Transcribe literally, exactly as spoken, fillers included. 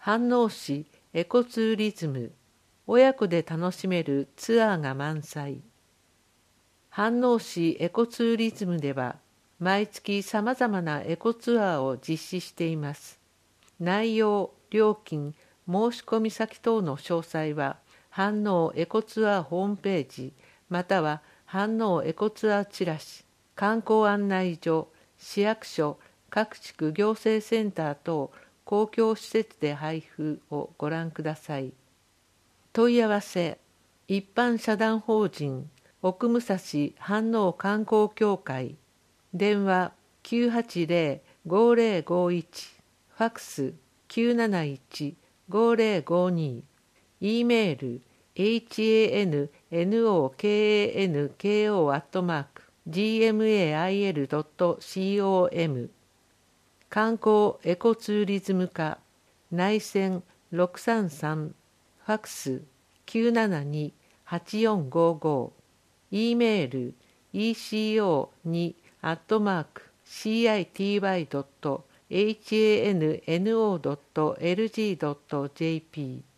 飯能市エコツーリズム、親子で楽しめるツアーが満載。飯能市エコツーリズムでは、毎月さまざまなエコツアーを実施しています。内容、料金、申し込み先等の詳細は、飯能エコツアーホームページ、または飯能エコツアーチラシ、観光案内所、市役所、各地区行政センター等公共施設で配布をご覧ください。問い合わせ、一般社団法人奥武蔵飯能観光協会、電話 きゅうはちゼロ ごゼロごいち、ファックス きゅうなないち ごゼロごに、E メール エイチエーエヌエヌオーケーエーエヌケーオー アットマーク ジーエムエーアイエルドットコム、観光エコツーリズム課内線ろくさんさん、ファックス きゅうななに はちよんごご、E メール イーシーオーツー アットマーク シーアイティーワイ ドット エイチエーエヌエヌオー ドット エルジー ドット ジェーピー